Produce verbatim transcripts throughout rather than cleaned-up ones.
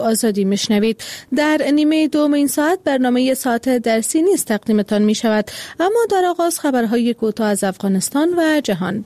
آزادی میشنوید. در نیمه دوم این ساعت برنامه ساعت درسی نیز تقدیمتان می شود، اما در آغاز خبرهای کوتاه از افغانستان و جهان.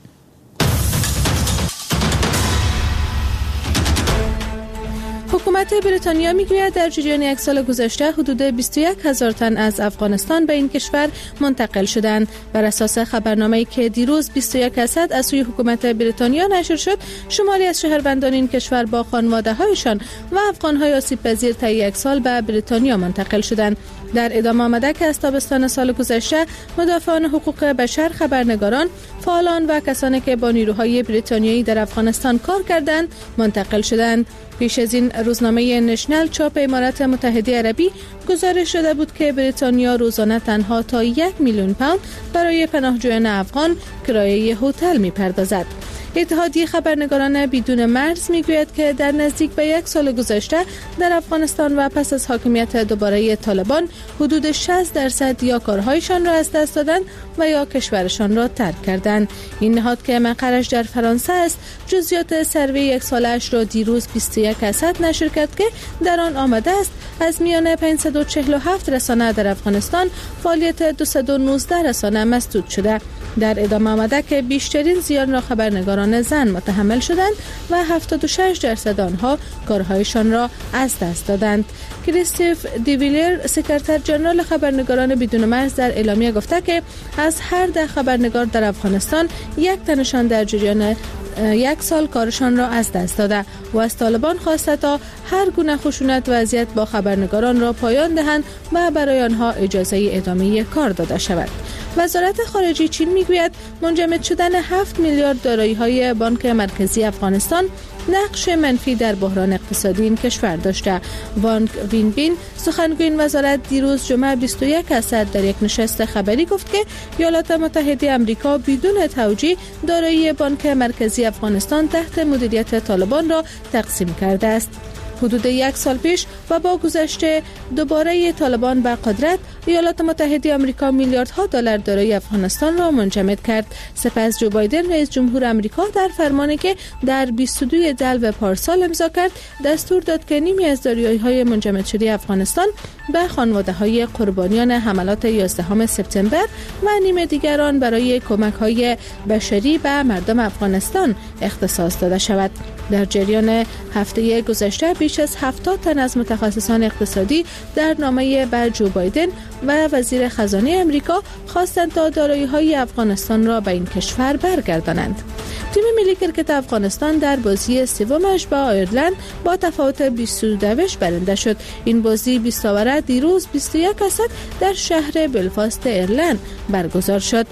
حکومت بریتانیا میگوید در جریان یک سال گذشته حدود بیست و یک هزار تن از افغانستان به این کشور منتقل شدند. بر اساس خبرنامه‌ای که دیروز بیست و یک درصد از سوی حکومت بریتانیا نشر شد، شماری از شهروندان این کشور با خانواده‌هایشان و افغان‌های آسیب‌پذیر طی یک سال به بریتانیا منتقل شدند. در ادامه آمده که از تابستان سال گذشته مدافعان حقوق بشر، خبرنگاران، فعالان و کسانی که با نیروهای بریتانیایی در افغانستان کار کردند منتقل شدند. پیش از این روزنامه نشنل چاپ امارات متحده عربی گزارش شده بود که بریتانیا روزانه تنها تا یک میلیون پوند برای پناهجویان افغان کرایه هتل می‌پردازد. اتحادیه خبرنگاران بدون مرز میگوید که در نزدیک به یک سال گذشته در افغانستان و پس از حاکمیت دوباره طالبان حدود شصت درصد یا کارهایشان را از دست دادند و یا کشورشان را ترک کردند. این نهاد که مقرش در فرانسه است جزئیات سروی یک سالش را دیروز بیست و یک درصد نشر کرد که در آن آمده است از میان پانصد و چهل و هفت رسانه در افغانستان فعالیت دویست و نوزده رسانه مسدود شده. در ادامه آمده که بیشترین زیان را خبرنگاران زن متحمل شدند و هفتاد و شش درصد آنها کارهایشان را از دست دادند. کریستوف دیویلیر سکرتر جنرال خبرنگاران بدون مرز در اعلامیه گفته که از هر ده خبرنگار در افغانستان یک تنشان در جریان یک سال کارشان را از دست داده و از طالبان خواسته تا هر گونه خشونت و اذیت با خبرنگاران را پایان دهند و برای آنها اجازه ادامه کار داده شود. وزارت خارجه چین میگوید منجمد شدن هفت میلیارد دارایی‌های بانک مرکزی افغانستان نقش منفی در بحران اقتصادی این کشور داشته. وانگ وینبین سخنگوی این وزارت دیروز جمعه بیست و یک درصد در یک نشست خبری گفت که ایالات متحده آمریکا بدون توجیه دارایی بانک مرکزی افغانستان تحت مدیریت طالبان را تقسیم کرده است. حدود یک سال پیش و با گذشت دوباره طالبان به قدرت، ایالات متحده آمریکا میلیاردها دلار دارایی افغانستان را منجمد کرد. سپس جو بایدن رئیس جمهور آمریکا در فرمانی که در بیست و دو دلو پارسال امضا کرد دستور داد که نیمی از دارایی‌های منجمد شده افغانستان به خانواده‌های قربانیان حملات یازدهم سپتامبر و نیم دیگر آن برای کمک‌های بشری به مردم افغانستان اختصاص داده شود. در جریان هفته گذشته بیش از هفتاد تن از متخصصان اقتصادی در نامه به جو بایدن و وزیر خزانه امریکا خواستند تا دارایی‌های افغانستان را به این کشور برگردانند. تیم ملی کرکت افغانستان در بازی سومش با ایرلند با تفاوت بیست و دو برنده شد. این بازی بیست اوره دیروز بیست و یک درصد در شهر بلفاست ایرلند برگزار شد.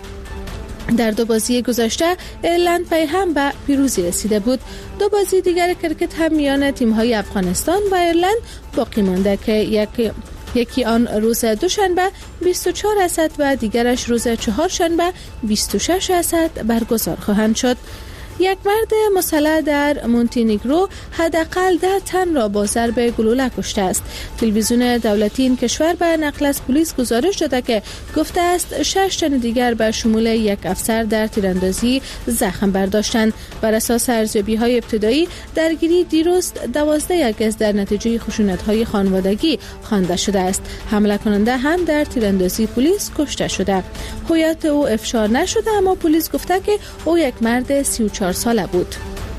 در دو بازی گذشته ایرلند پی هم به پیروزی رسیده بود. دو بازی دیگر کرکت هم میان تیم‌های افغانستان و ایرلند باقی مانده که یک یکی آن روز دوشنبه بیست و چهار درصد و دیگرش روز چهارشنبه بیست و شش درصد برگزار خواهند شد. یک مرد مسلح در مونتینیگرو حداقل ده تن را با ضرب گلوله کشته است. تلویزیون دولتی این کشور به نقل از پلیس گزارش داده که گفته است شش تن دیگر به شمول یک افسر در تیراندازی زخم برداشتند. بر اساس ارزیابی‌های ابتدایی درگیری دیروز دوازده اگست در نتیجه خشونت‌های خانوادگی خوانده شده است. حمله کننده هم در تیراندازی پلیس کشته شده. هویت او افشا نشده اما پلیس گفته که او یک مرد سی و چهار ساله بود.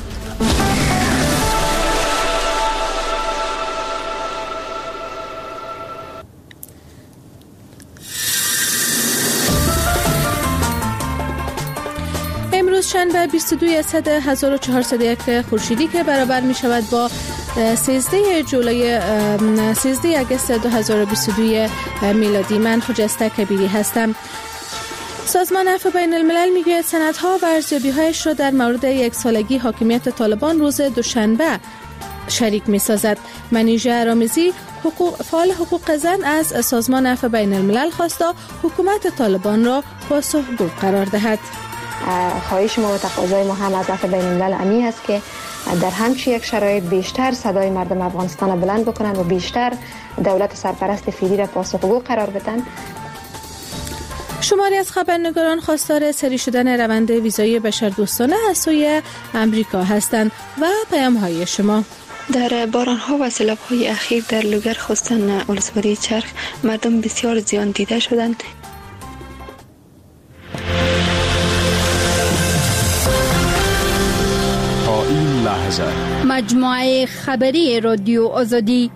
امروز شنبه بیست و دو اسد هزار و چهارصد و یک خورشیدی که برابر می شود با سیزده جولای سیزده اگست دو هزار و بیست و دو میلادی. من خجسته کبیری هستم. سازمان عفو بین الملل میگوید سندها و ارزیابی‌هایش را در مورد یک سالگی حاکمیت طالبان روز دوشنبه شریک می‌سازد. منیژه رامزی حقوق فعال حقوق زن از سازمان عفو بین الملل خواسته حکومت طالبان را پاسخگو قرار دهد. خواهش ما و تقاضای ما هم از عفو بین الملل امی است که در همچین یک شرایط بیشتر صدای مردم افغانستان را بلند بکنند و بیشتر دولت سرپرست فعلی را پاسخگو قرار بدهند. شماری از خبرنگاران خواستار سری شدن روند ویزای بشردوستانه از سوی امریکا هستند و پیام‌های شما. در باران‌ها و سیلاب‌های اخیر در لوگر خصوصاً ولسوالی چرخ مردم بسیار زیان دیده شدند. تا این لحظه مجموعه خبری رادیو آزادی.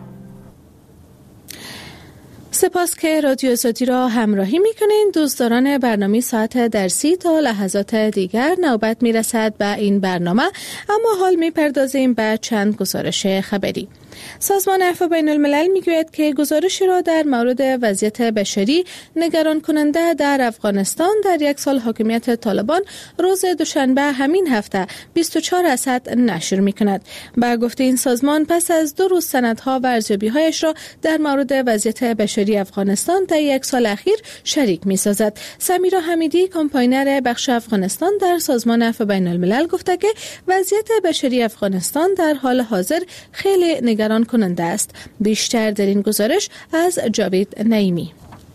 سپاس که رادیو آزادی را همراهی می‌کنین. دوستداران برنامه ساعت درسی، تا لحظات دیگر نوبت می‌رسد به این برنامه، اما حال می‌پردازیم به چند گزارش خبری. سازمان عفو بین الملل میگوید که گزارشی را در مورد وضعیت بشری نگران کننده در افغانستان در یک سال حاکمیت طالبان روز دوشنبه همین هفته بیست و چهار اسد نشر میکند. با گفته این سازمان پس از دو روز سندها و ارزیابی‌هایش را در مورد وضعیت بشری افغانستان در یک سال اخیر شریک میسازد. سمیرا حمیدی، کمپاینر بخش افغانستان در سازمان عفو بین الملل، گفته که وضعیت بشری افغانستان در حال حاضر خیلی نگران کننده است. بیشتر در این گزارش از جاوید نعیمی.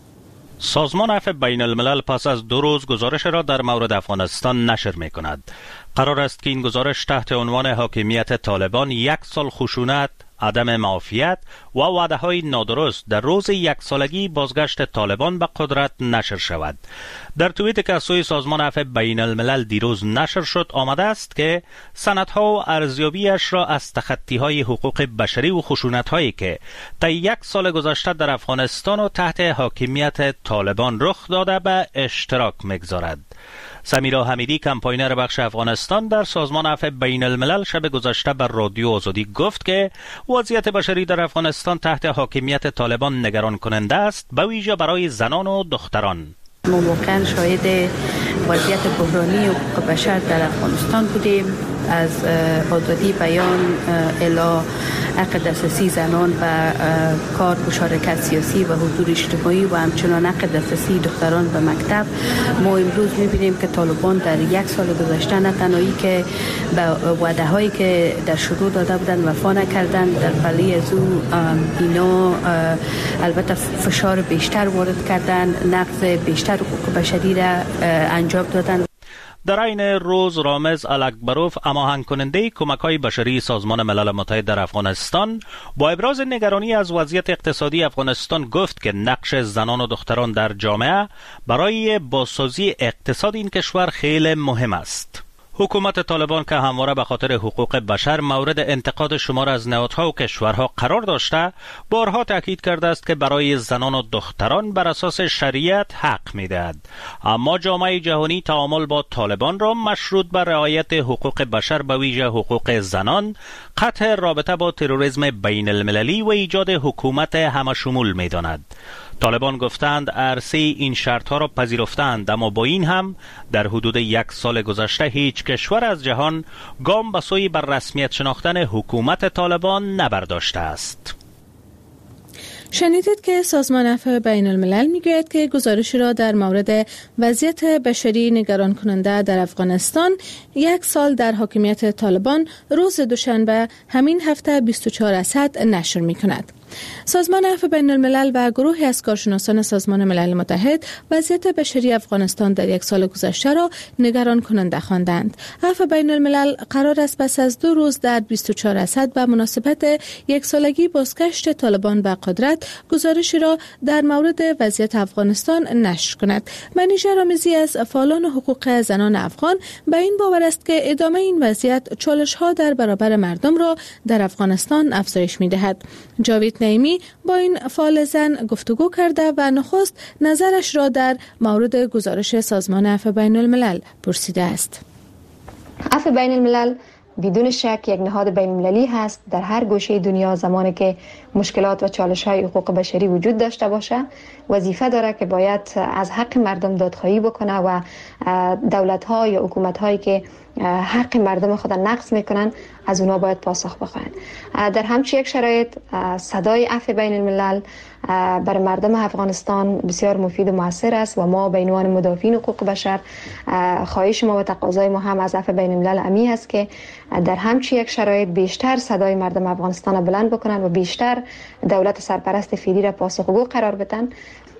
سازمان عفو بین الملل پس از دو روز گزارش را در مورد افغانستان نشر می کند. قرار است که این گزارش تحت عنوان حاکمیت طالبان یک سال خشونت، عدم معافیت و وعده‌های نادرست در روز یک سالگی بازگشت طالبان به قدرت نشر شود. در توییتی که از سوی سازمان عفو بین الملل دیروز نشر شد آمده است که سندها و ارزیابیش را از تخطی‌های حقوق بشری و خشونت‌هایی که تا یک سال گذشته در افغانستان و تحت حاکمیت طالبان رخ داده به اشتراک می‌گذارد. سمیرا حمیدی، کمپاینر بخش افغانستان در سازمان عفو بین الملل، شب گذشته بر رادیو آزادی گفت که وضعیت بشری در افغانستان تحت حاکمیت طالبان نگران کننده است، به ویژه برای زنان و دختران. ما واقعا شاهد وضعیت بحرانی حقوق بشر در افغانستان بودیم، از آزادی بیان الی حق دسترسی زنان و کار، مشارکت سیاسی و حضور اجتماعی و همچنان حق دسترسی دختران به مکتب. ما امروز می‌بینیم که طالبان در یک سال گذشته نه تنهایی که به وعده هایی که در شروع داده بودند وفا نکردند، در پلی از او اینا البته فشار بیشتر وارد کردند، نقض بیشتر حقوق بشری را انجام دادند. در این روز رامز الکبروف، هماهنگ کننده کمک‌های بشری سازمان ملل متحد در افغانستان، با ابراز نگرانی از وضعیت اقتصادی افغانستان گفت که نقش زنان و دختران در جامعه برای بازسازی اقتصاد این کشور خیلی مهم است. حکومت طالبان که همواره به خاطر حقوق بشر مورد انتقاد شمار از نهادها و کشورها قرار داشته، بارها تاکید کرده است که برای زنان و دختران بر اساس شریعت حق می‌دهد. اما جامعه جهانی تعامل با طالبان را مشروط بر رعایت حقوق بشر به ویژه حقوق زنان، قطع رابطه با تروریسم بین المللی و ایجاد حکومت همشمول می‌داند. طالبان گفتند عرصه این شرطها را پذیرفتند، اما با این هم در حدود یک سال گذشته هیچ کشور از جهان گام به سوی بر رسمیت شناختن حکومت طالبان نبرداشته است. شنیدید که سازمان عفو بین الملل میگوید که گزارشی را در مورد وضعیت بشری نگران کننده در افغانستان یک سال در حاکمیت طالبان روز دوشنبه همین هفته بیست و چهار اسد نشر می کند. سازمان عفو بین الملل و گروهی از کارشناسان سازمان ملل متحد وضعیت بشری افغانستان در یک سال گذشته را نگران کننده خواندند. عفو بین الملل قرار است پس از دو روز در بیست و چهار اسد به مناسبت یک سالگی بازگشت طالبان به قدرت گزارشی را در مورد وضعیت افغانستان نشر کند. منیژه رامزی از فعالان حقوق زنان افغان به این باور است که ادامه این وضعیت چالش‌ها در برابر مردم را در افغانستان افزایش می‌دهد. جاوید نعیمی با این فعال زن گفتگو کرده و نخست نظرش را در مورد گزارش سازمان عفو بین الملل پرسیده است. عفو بین الملل بدون شک یک نهاد بین المللی هست. در هر گوشه دنیا زمانی که مشکلات و چالش های حقوق بشری وجود داشته باشه، وظیفه داره که باید از حق مردم دادخواهی بکنه و دولت ها یا حکومت هایی که حق مردم خود نقض میکنن از اونا باید پاسخ بخواهند. در همچین یک شرایط صدای عفو بین الملل برای مردم افغانستان بسیار مفید و مؤثر است و ما به عنوان مدافعین حقوق بشر خواهش ما و تقاضای ما هم از عفو بین الملل امی است که در همچین یک شرایط بیشتر صدای مردم افغانستان بلند بکنن و بیشتر دولت سرپرست فعلی را پاسخگو قرار بدن.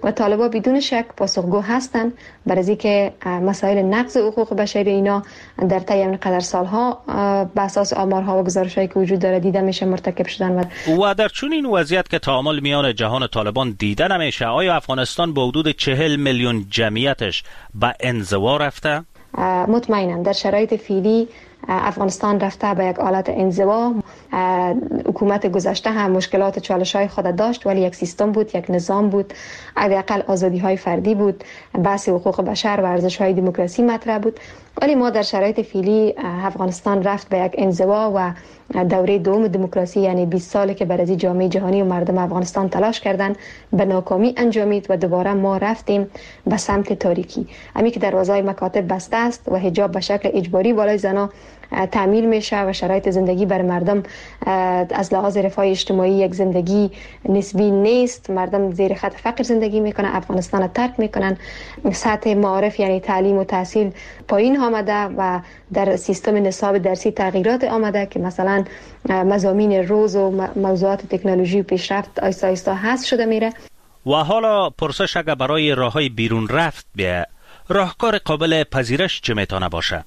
و طالبان بدون شک پاسخگو هستند برای اینکه مسائل نقض حقوق بشری اینا در طی این قدر سالها بر اساس آمارها و گزارش‌هایی که وجود داره دیده میشه مرتکب شدن. و و در چون این وضعیت که تعامل میان جهان طالبان دیده نمیشه، آیا افغانستان با حدود چهل میلیون جمعیتش به انزوا رفته؟ مطمئنم در شرایط فعلی افغانستان رفته به یک حالت انزوا. حکومت گذشته هم مشکلات چالش‌های خود داشت، ولی یک سیستم بود، یک نظام بود، حداقل آزادی‌های فردی بود، بحث حقوق بشر و ارزش‌های دموکراسی مطرح بود. ولی ما در شرایط فعلی افغانستان رفت به یک انزوا و دوره دوم دموکراسی، یعنی بیست سالی که برای جامعه جهانی و مردم افغانستان تلاش کردن به ناکامی انجامید و دوباره ما رفتیم به سمت تاریکی. همین که دروازه‌های مکاتب بسته است و حجاب به شکل اجباری بالای زنان تعمیل میشه و شرایط زندگی بر مردم از لحاظ رفاه اجتماعی یک زندگی نسبی نیست. مردم زیر خط فقر زندگی میکنن، افغانستان را ترک میکنن، سطح معارف یعنی تعلیم و تحصیل پایین آمده و در سیستم نصاب درسی تغییرات آمده که مثلا مضامین روز و موضوعات تکنولوژی و پیشرفت آیسته آیسته حذف شده میره. و حالا پرسش اگر برای راههای بیرون رفت بیا، راهکار قابل پذیرش چه میتونه باشه؟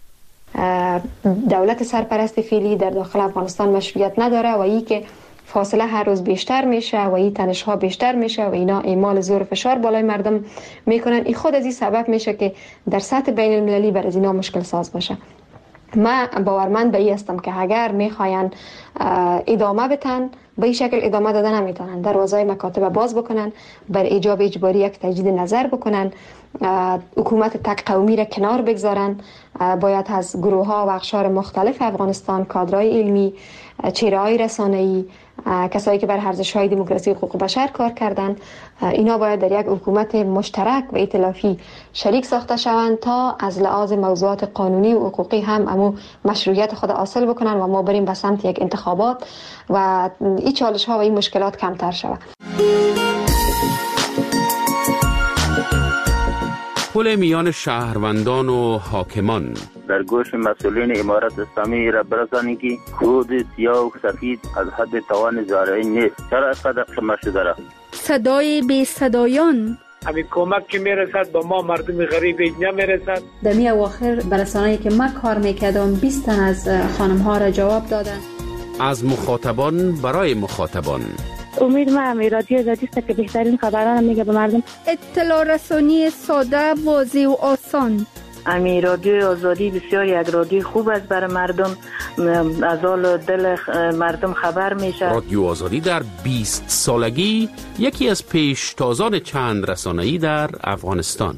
دولت سرپرست فعلی در داخل افغانستان مشروعیت نداره و ای که فاصله هر روز بیشتر میشه و این تنش‌ها بیشتر میشه و اینا اعمال زور فشار بالای مردم میکنن. این خود از این سبب میشه که در سطح بین المللی بر از اینا مشکل ساز باشه. من باورمند به این هستم که اگر میخواین ادامه بتن به این شکل ادامه دادن نمیتونن. دروازه‌های مکاتب باز بکنن، بر ایجاب اجباری یک تجدید نظر بکنن، حکومت تک قومی را کنار بگذارن. باید از گروه ها و اقشار مختلف افغانستان، کادرهای علمی، چهره‌های رسانه‌ای، کسایی که بر ارزش‌های دموکراسی و حقوق بشر کار کردن، اینا باید در یک حکومت مشترک و ائتلافی شریک ساخته شوند تا از لحاظ موضوعات قانونی و حقوقی هم امو مشروعیت خود حاصل بکنن و ما بریم به سمت یک انتخابات و این چالش‌ها و این مشکلات کمتر شود. پل میان شهروندان و حاکمان در گوش مسئولین امارت اسلامی را برسانید که خود سیاه و سفید از حد توان زارعی نیست. چرا اینقدر قمه شده را؟ صدای بی صدایان همین کمک که میرسد با ما مردم غریب نمیرسد. در می اواخر برسانه‌ای که ما کار میکردم بیست تن از خانم ها را جواب دادن. از مخاطبان برای مخاطبان. امید ما هم رادیو آزادی است که بهترین خبران میگه به مردم. اطلاع رسانی ساده، واضح و آسان. امی رادیو آزادی بسیار یک رادیو خوب است برای مردم، از حال دل مردم خبر میشه. رادیو آزادی در بیست سالگی یکی از پیشتازان چند رسانه‌ای در افغانستان.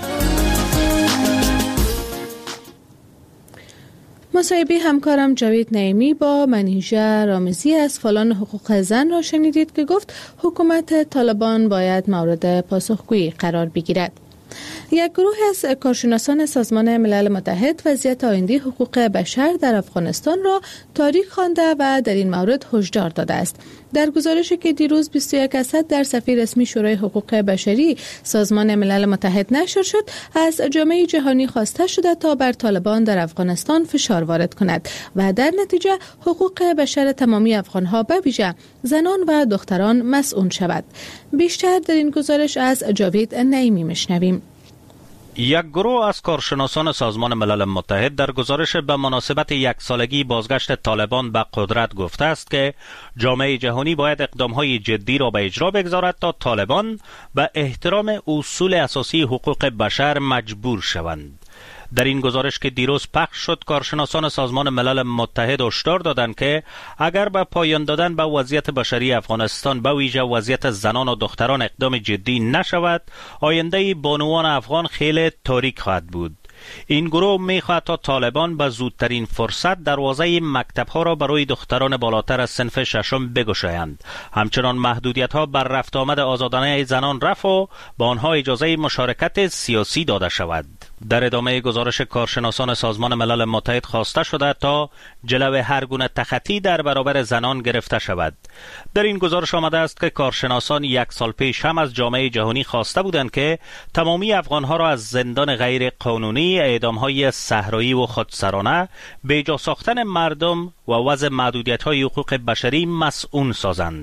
مصاحبه همکارم جاوید نعیمی با منیژه رامزی از فعالان حقوق زن را شنیدید که گفت حکومت طالبان باید مورد پاسخگویی قرار بگیرد. یک گروه از کارشناسان سازمان ملل متحد وضعیت آینده حقوق بشر در افغانستان را تاریک خوانده و در این مورد هشدار داده است. در گزارشی که دیروز بیست و یک اسد در صفحه رسمی شورای حقوق بشری سازمان ملل متحد نشر شد، از جامعه جهانی خواسته شده تا بر طالبان در افغانستان فشار وارد کند و در نتیجه حقوق بشر تمامی افغانها به ویژه زنان و دختران مسئول شود. بیشتر در این گزارش از جاوید نعیمی میشنویم. یک گروه از کارشناسان سازمان ملل متحد در گزارش به مناسبت یک سالگی بازگشت طالبان به قدرت گفته است که جامعه جهانی باید اقدامهای جدی را به اجرا بگذارد تا طالبان به احترام اصول اساسی حقوق بشر مجبور شوند. در این گزارش که دیروز پخش شد، کارشناسان سازمان ملل متحد هشدار دادند که اگر به پایان دادن به وضعیت بشری افغانستان به ویژه وضعیت زنان و دختران اقدام جدی نشود، آینده بانوان افغان خیلی تاریک خواهد بود. این گروه می‌خواهد تا طالبان به زودترین فرصت دروازه مکتب‌ها را برای دختران بالاتر از صنف ششم بگشایند. همچنان محدودیت‌ها بر رفت آمد آزادانه زنان رفع و به آنها اجازه مشارکت سیاسی داده شود. در ادامه گزارش کارشناسان سازمان ملل متحد خواسته شده تا جلوی هر گونه تخطی در برابر زنان گرفته شود. در این گزارش آمده است که کارشناسان یک سال پیش هم از جامعه جهانی خواسته بودند که تمامی افغانها را از زندان غیر قانونی، اعدام‌های صحرایی و خودسرانه، بیجا ساختن مردم و وضع محدودیت‌های حقوق بشری مسئول سازند.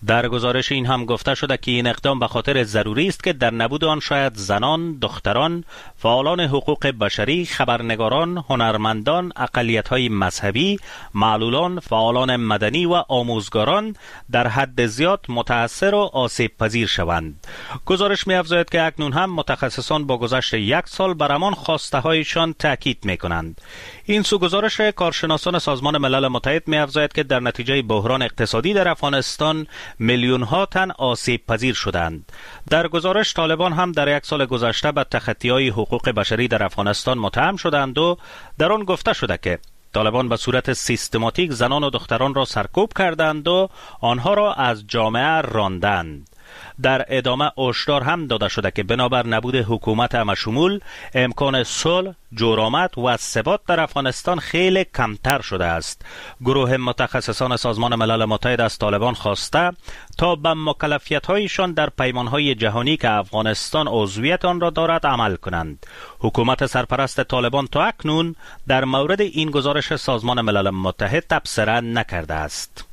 در گزارش این هم گفته شده که این اقدام به خاطر ضروری است که در نبود آن شاید زنان، دختران، فعالان حقوق بشری، خبرنگاران، هنرمندان، اقلیت‌های مذهبی، معلولان، فعالان مدنی و آموزگاران در حد زیاد متاثر و آسیب پذیر شوند. گزارش می‌افزاید که اکنون هم متخصصان با گذشت یک سال بر همان خواسته‌هایشان تاکید می‌کنند. این سو گزارش کارشناسان سازمان ملل متحد می‌افزاید که در نتیجه بحران اقتصادی در افغانستان میلیون ها تن آسیب پذیر شدند. در گزارش طالبان هم در یک سال گذشته به تخطی‌های حقوق بشری در افغانستان متهم شدند و در آن گفته شده که طالبان به صورت سیستماتیک زنان و دختران را سرکوب کردند و آنها را از جامعه راندند. در ادامه هشدار هم داده شده که بنابر نبود حکومت همشمول امکان صلح، جورآمد و ثبات در افغانستان خیلی کمتر شده است. گروه متخصصان سازمان ملل متحد از طالبان خواسته تا به مکلفیت‌هایشان در پیمان‌های جهانی که افغانستان عضویت آن را دارد عمل کنند. حکومت سرپرست طالبان تا اکنون در مورد این گزارش سازمان ملل متحد تبصره نکرده است.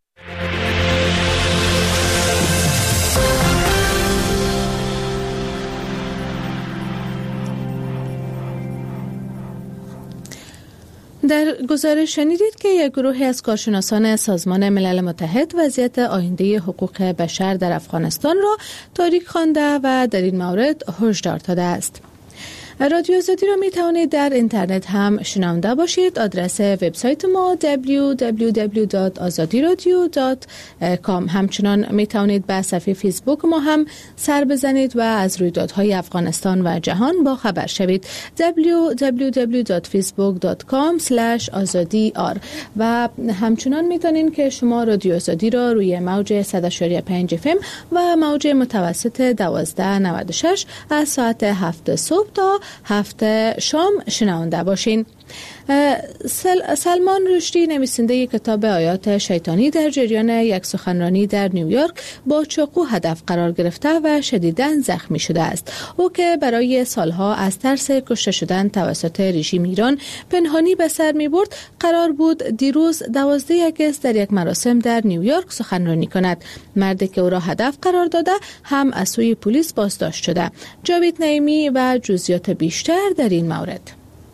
در گزارش شنیدید که یک گروه از کارشناسان سازمان ملل متحد وضعیت آینده حقوق بشر در افغانستان را تاریک خوانده و در این مورد هشدار داده است. رادیو آزادی را می توانید در اینترنت هم شنونده باشید. آدرس وبسایت ما دبلیو دبلیو دبلیو دات آزادی رادیو دات کام. همچنان می توانید به صفحه فیسبوک ما هم سر بزنید و از رویدادهای افغانستان و جهان با خبر شوید. دبلیو دبلیو دبلیو دات فیسبوک دات کام اسلش آزادی آر. و همچنان می توانید که شما رادیو آزادی را روی موج صد و شش و پنج اف ام و موج متوسط دوازده نود و شش از ساعت هفت صبح تا هفته شام شنونده باشین. سل... سلمان رشدی نویسنده کتاب آیات شیطانی در جریان یک سخنرانی در نیویورک با چاقو هدف قرار گرفته و شدیداً زخمی شده است. او که برای سالها از ترس کشته شدن توسط رژیم ایران پنهانی به سر می برد، قرار بود دیروز دوازده اگست در یک مراسم در نیویورک سخنرانی کند. مردی که او را هدف قرار داده هم از سوی پلیس بازداشت شده. جاوید نعیمی و جزئیات بیشتر در این مورد.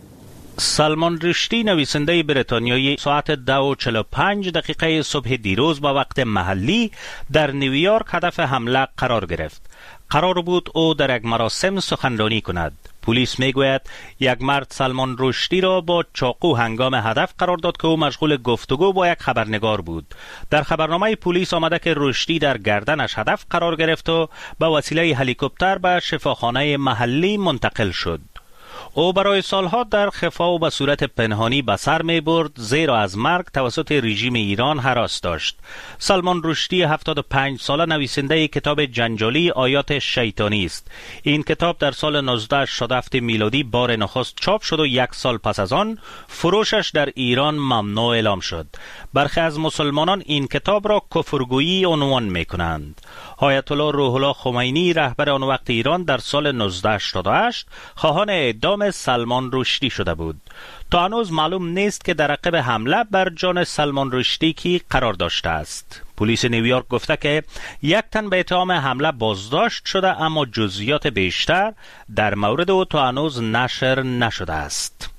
سلمان رشدی نویسنده بریتانیایی ساعت دو و چهل و پنج دقیقه صبح دیروز با وقت محلی در نیویورک هدف حمله قرار گرفت. قرار بود او در یک مراسم سخنرانی کند. پلیس میگوید یک مرد سلمان رشدی را با چاقو هنگام هدف قرار داد که او مشغول گفتگو با یک خبرنگار بود. در خبرنامه پلیس آمده که رشدی در گردنش هدف قرار گرفت و به وسیله هلیکوپتر به شفاخانه محلی منتقل شد. او برای سالها در خفا و به صورت پنهانی به سر می برد، زیرا از مرگ توسط رژیم ایران هراس داشت. سلمان رشدی هفتاد و پنج ساله نویسنده کتاب جنجالی آیات شیطانی است. این کتاب در سال نوزده شصت و هفت میلادی بار نخست چاپ شد و یک سال پس از آن فروشش در ایران ممنوع اعلام شد. برخی از مسلمانان این کتاب را کفرگویی عنوان می کنند. آیت الله روح الله خمینی رهبر آن وقت ایران در سال نوزده هشتاد و هشت خواهان اعدام سلمان رشدی شده بود. تا هنوز معلوم نیست که در عقب حمله بر جان سلمان رشدی کی قرار داشته است. پلیس نیویورک گفته که یک تن به اتهام حمله بازداشت شده، اما جزئیات بیشتر در مورد او تا هنوز نشر نشده است.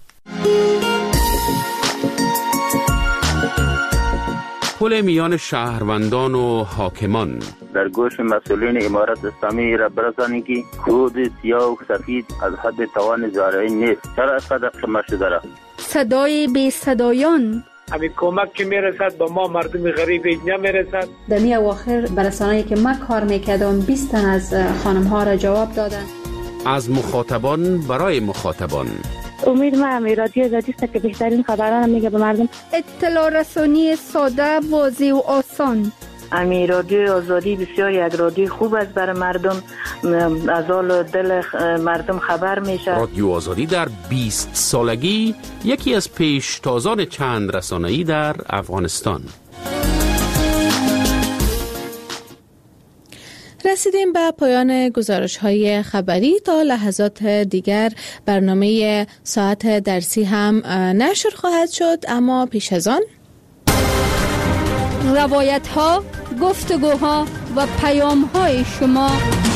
پل میان شهروندان و حاکمان در گوش مسئولین امارت اسلامی را برسانید که کود سیاه و سفید از حد توان زارعی نیست. چرا اینقدر خمار شده را؟ صدای بی صدایان همین کمک که میرسد با ما مردم غریب اینجا میرسد. در می اواخر برسانه‌ای که ما کار میکردم بیست تن از خانم ها را جواب دادن. از مخاطبان برای مخاطبان. امید ما رادیو آزادی است که بهترین خبران میگه به مردم. اطلاع رسانی ساده، واضح و آسان. امی رادیو آزادی بسیار یک رادیو خوب است برای مردم، از حال دل مردم خبر میشه. رادیو آزادی در بیست سالگی یکی از پیشتازان چند رسانه‌ای در افغانستان. رسیدیم به پایان گزارش‌های خبری. تا لحظات دیگر برنامه ساعت درسی هم نشر خواهد شد، اما پیش از آن روایت‌ها گفتگوها و پیام‌های شما.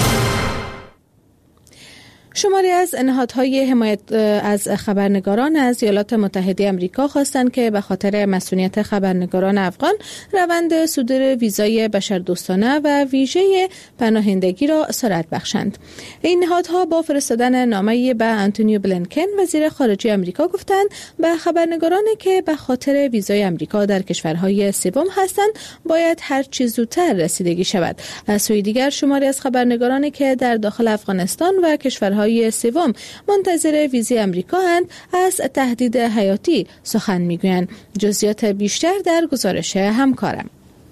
شماری از نهادهای حمایت از خبرنگاران از ایالات متحده آمریکا خواستند که به خاطر مسئولیت خبرنگاران افغان روند صدور ویزای بشردوستانه و ویژه پناهندگی را سرعت بخشند. این نهادها با فرستادن نامه‌ای به آنتونی بلینکن وزیر خارجه آمریکا گفتند به خبرنگارانی که به خاطر ویزای آمریکا در کشورهای سوم هستند باید هر چه زودتر رسیدگی شود. از سوی دیگر شماری از خبرنگارانی که در داخل افغانستان و کشورهای سوم منتظر ویزای آمریکا هستند از تهدید حیاتی سخن میگویند. جزئیات بیشتر در گزارش همکارم.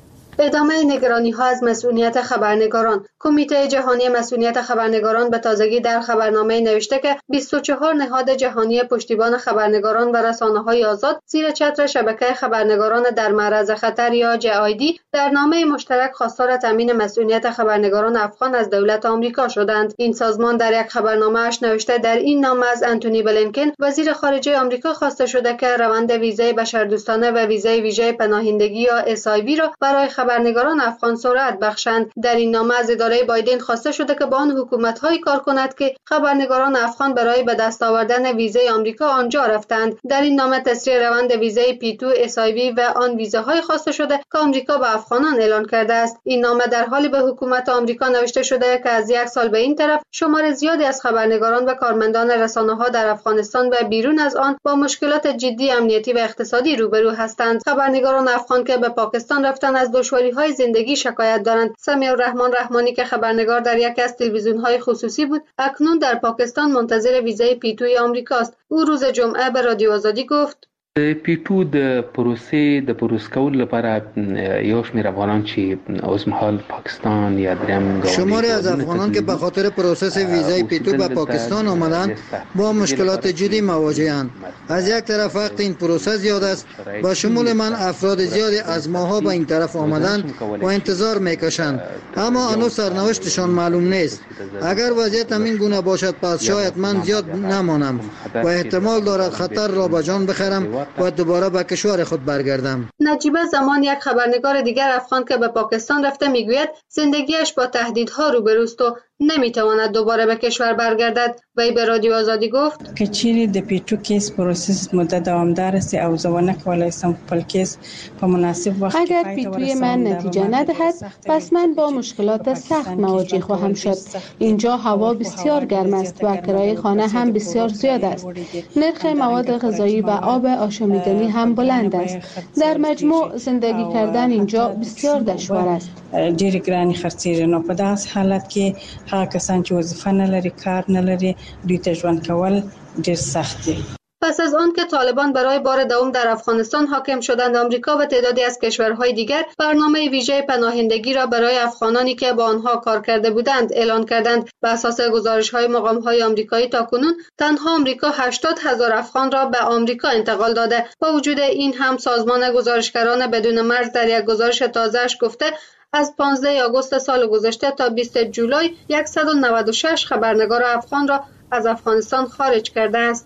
ادامه نگرانی ها از مسئولیت خبرنگاران. کمیته جهانی مسئولیت خبرنگاران به تازگی در خبرنامه نوشته که بیست و چهار نهاد جهانی پشتیبان خبرنگاران و رسانه‌های آزاد زیر چتر شبکه خبرنگاران در معرض خطر یا جی آی دی در نامه مشترک خواستار تامین مسئولیت خبرنگاران افغان از دولت آمریکا شدند. این سازمان در یک خبرنامه اش نوشته در این نامه از آنتونی بلینکن وزیر خارجه آمریکا خواسته شده که روند ویزای بشردوستانه و ویزای ویژه پناهندگی یا اس آی وی را برای خبرنگاران افغان سرعت بخشند. در این نامه از اداره بایدن خواسته شده که با آن حکومت‌های کار کند که خبرنگاران افغان برای به دست آوردن ویزای آمریکا آنجا رفتند. در این نامه تسریع روند ویزای پی تو اس آی وی و آن ویزاهای خواسته شده که آمریکا به افغانان اعلان کرده است. این نامه در حالی به حکومت آمریکا نوشته شده که از یک سال به این طرف شمار زیادی از خبرنگاران و کارمندان رسانه‌ها در افغانستان و بیرون از آن با مشکلات جدی امنیتی و اقتصادی روبرو هستند. خبرنگاران افغان که به پاکستان رفتن از دشواری‌های زندگی شکایت دارند. سمیع الرحمن رحمانی که خبرنگار در یکی از تلویزیون‌های خصوصی بود، اکنون در پاکستان منتظر ویزای پی تو آمریکاست. او روز جمعه به رادیو آزادی گفت: پی تو د پروسې د پروس کول لپاره یو شمېر افغانان چې اوسمحال پاکستان یا دریم شماری از افغانان که به خاطر پروسس ویزای پی تو به پاکستان آمدند با مشکلات جدی مواجه‌اند. از یک طرف وقت این پروسه زیاد است، با شمول من افراد زیادی از ماها به این طرف آمدند و انتظار میکشند، اما هنوز سرنوشتشان معلوم نیست. اگر وضعیت همین گونه باشد پس شاید من زیاد نمانم و احتمال دارد خطر را به جان بخرم و دوباره به کشور خود برگردم. نجیبه زمان یک خبرنگار دیگر افغان که به پاکستان رفته میگوید زندگیش با تهدیدها روبروست و نمیتواند دوباره به کشور برگردد. وی به رادیو آزادی گفت که چیری د پیټو کیس پروسس مدت دوامدار است او زونه کولای سم خپل کیس په مناسب وخت اگر پیتوی من نتیجه ندهد پس من با مشکلات سخت مواجه خواهم شد. اینجا هوا بسیار گرم است و کرایه خانه هم بسیار زیاد است. نرخ مواد غذایی و آب آشامیدنی هم بلند است. در مجموع زندگی کردن اینجا بسیار دشوار است. ډېر ګراني خرڅېږي. نو په داس حالت کې هغه کسان چې وظیفه نه لري، کار نه لري، دوی ته ژوند کول ډېر سخت دی. پس از آن که طالبان برای بار دوم در افغانستان حاکم شدند، آمریکا و تعدادی از کشورهای دیگر برنامه ویژه پناهندگی را برای افغانانی که با آنها کار کرده بودند اعلان کردند. بر اساس گزارش‌های مقام‌های آمریکایی تاکنون تنها آمریکا هشتاد هزار افغان را به آمریکا انتقال داده. با وجود این هم سازمان گزارشگران بدون مرز در یک گزارش تازه‌اش گفته از پانزده آگوست سال گذشته تا بیست جولای صد و نود و شش خبرنگار افغان را از افغانستان خارج کرده است.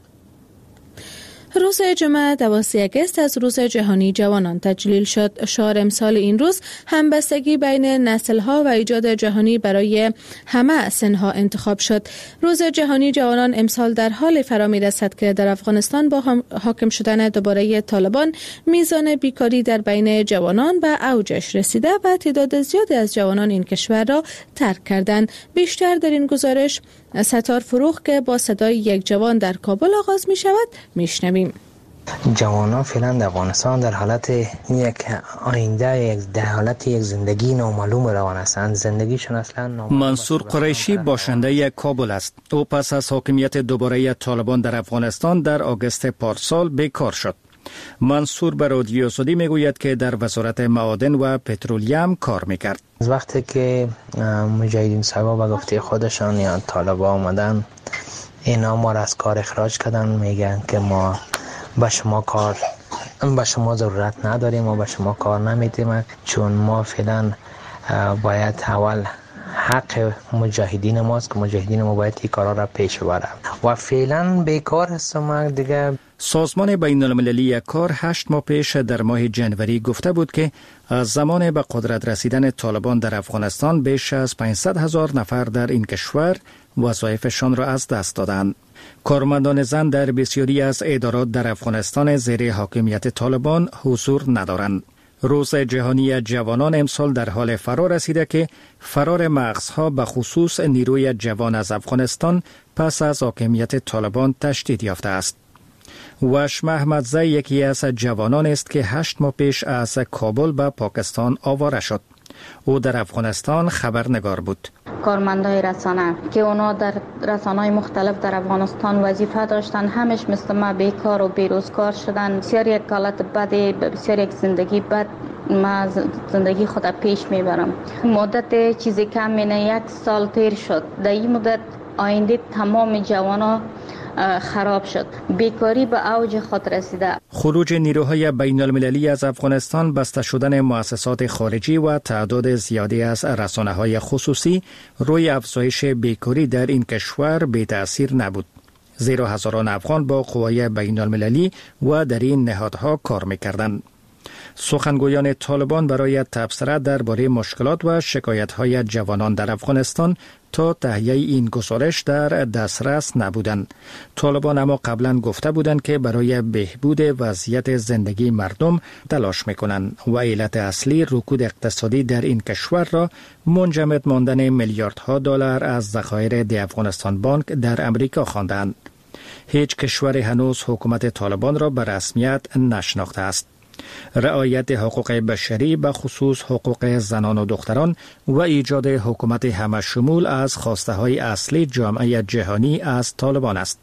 روز جمعه دوازدهم آگوست از روز جهانی جوانان تجلیل شد. شعار امسال این روز همبستگی بین نسل‌ها و ایجاد جهانی برای همه سنها انتخاب شد. روز جهانی جوانان امسال در حال فرا می‌رسد که در افغانستان با حاکم شدن دوباره طالبان میزان بیکاری در بین جوانان به اوجش رسیده و تعداد زیادی از جوانان این کشور را ترک کردند. بیشتر در این گزارش ستار فروغ که با صدای یک جوان در کابل آغاز می شود میشنویم. جوانان فعلا در افغانستان در حالت یک آینده، یک در حالت یک زندگی نامعلوم روان هستند. زندگیشون اصلا نامعلوم. منصور قریشی باشنده کابل است. او پس از حاکمیت دوباره طالبان در افغانستان در آگوست پارسال بیکار شد. منصور به رادیو آزادی میگوید که در وزارت معادن و پترولیم کار میکرد. از وقتی که مجاهدین صاحبا به گفته خودشان یا طالبا آمدن، اینا ما را از کار اخراج کردن. میگن که ما به شما کار به شما ضرورت نداریم، ما به شما کار نمیدیم، چون ما فعلا باید اول حق مجاهدین ماست که مجاهدین ما باید این کارا را پیش ببرن و فعلا بیکار هستم دیگه. سازمان بین المللی کار هشت ماه پیش در ماه جنوری گفته بود که از زمان به قدرت رسیدن طالبان در افغانستان بیش از پانصد هزار نفر در این کشور وظایفشان را از دست دادند. کارمندان زن در بسیاری از ادارات در افغانستان زیر حاکمیت طالبان حضور ندارند. روز جهانی جوانان امسال در حال فرا رسیده که فرار مغزها به خصوص نیروی جوان از افغانستان پس از حاکمیت طالبان تشدید یافته است. وشم احمدزی یکی از جوانان است که هشت ماه پیش از کابل به پاکستان آواره شد. او در افغانستان خبرنگار بود. کارمندای رسانه که اونا در رسانه‌های مختلف در افغانستان وظیفه داشتن، همش مثل ما بیکار و بیروزگار شدن. بسیار یک حالت بدی، بسیار یک زندگی بد ما زندگی خود پیش میبرم. مدت چیزی کم نه یک سال تیر شد. در این مدت آینده تمام جوانا خراب شد. بیکاری به اوج خود رسیده. خروج نیروهای بین المللی از افغانستان، بسته شدن مؤسسات خارجی و تعداد زیادی از رسانه‌های خصوصی روی افزایش بیکاری در این کشور بی تأثیر نبود. زیرا هزاران افغان با قوای بین المللی و در این نهادها کار می‌کردند. سخنگویان طالبان برای تبصره درباره مشکلات و شکایت‌های جوانان در افغانستان تا تهیه این گزارش در دسترس نبودند. طالبان اما قبلا گفته بودند که برای بهبود وضعیت زندگی مردم تلاش می‌کنند و علت اصلی رکود اقتصادی در این کشور را منجمد ماندن میلیاردها دلار از ذخایر دی افغانستان بانک در امریکا خواندند. هیچ کشور هنوز حکومت طالبان را به رسمیت نشناخته است. رعایت حقوق بشری به خصوص حقوق زنان و دختران و ایجاد حکومت همه شمول از خواسته های اصلی جامعه جهانی از طالبان است.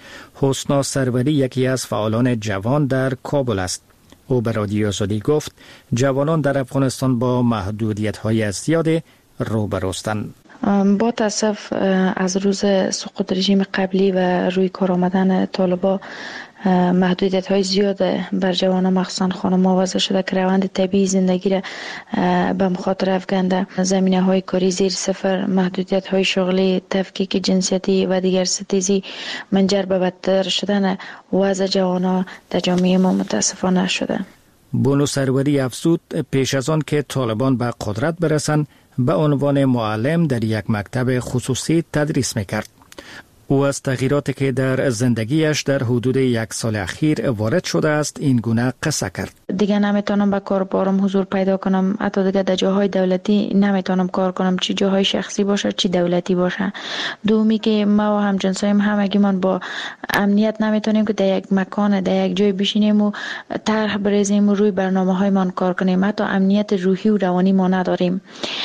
حسنا سروری یکی از فعالان جوان در کابل است. او به رادیو آزادی گفت جوانان در افغانستان با محدودیت های زیاد روبروستند. با تاسف از روز سقوط رژیم قبلی و روی کار آمدن طالبان محدودیت های زیاد بر جوانان مخصوصا خانم‌ها وضع شده که روند طبیعی زندگی را به مخاطره افکنده. زمینه های کاری زیر صفر، محدودیت های شغلی، تفکیک جنسیتی و دیگر ستیزی منجر به بدتر شدن وضع جوانان در جامعه ما متاسفانه شده. بونو سروری افزود پیش از آن که طالبان به قدرت برسند به عنوان معلم در یک مکتب خصوصی تدریس میکرد. او از تغییراتی که در زندگیش در حدود یک سال اخیر وارد شده است این گونه قصه کرد. دیگه نمیتونم به کار بارم حضور پیدا کنم، حتی دیگه در جاهای دولتی نمیتونم کار کنم، چی جاهای شخصی باشه چی دولتی باشه. دومی که ما و همجنسایم همگیمان با امنیت نمیتونیم که در یک مکان در یک جای بشینیم و طرح بریزیم و روی برنامه‌های من کار کنیم، حتی امنیت روحی و روانی ما نداریم.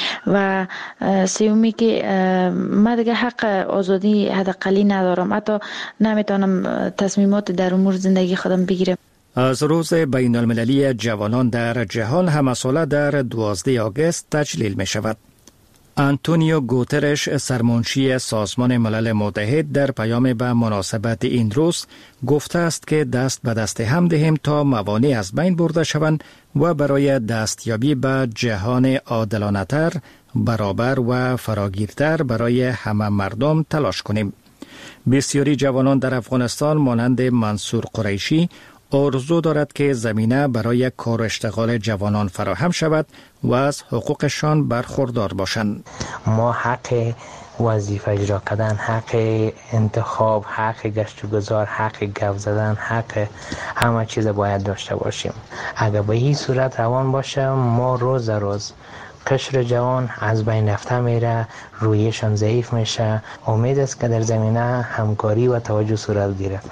و سومی که ما دیگه حق آزادی حداقلی ندارم، حتی نمیتونم تصمیمات در امور زندگی خودم بگیرم. از روز بین المللی جوانان در جهان همه ساله در دوازده آگوست تجلیل می شود. آنتونیو گوترش سرمنشی سازمان ملل متحد در پیام به مناسبت این روز گفته است که دست به دست هم دهیم تا موانع از بین برده شوند و برای دستیابی به جهان عادلانه‌تر، برابر و فراگیرتر برای همه مردم تلاش کنیم. بسیاری جوانان در افغانستان مانند منصور قریشی آرزو دارد که زمینه برای کار و اشتغال جوانان فراهم شود و از حقوقشان برخوردار باشند. ما حق وظیفه اجرا کردن، حق انتخاب، حق گشت و گذار، حق گپ زدن، حق همه چیز باید داشته باشیم. اگر به این صورت روان باشه ما روز روز قشر جوان از بین رفته میره، رویشان ضعیف میشه. امید است که در زمینه همکاری و توجه صورت گیره.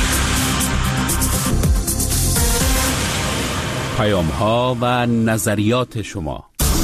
پیام ها و نظریات شما.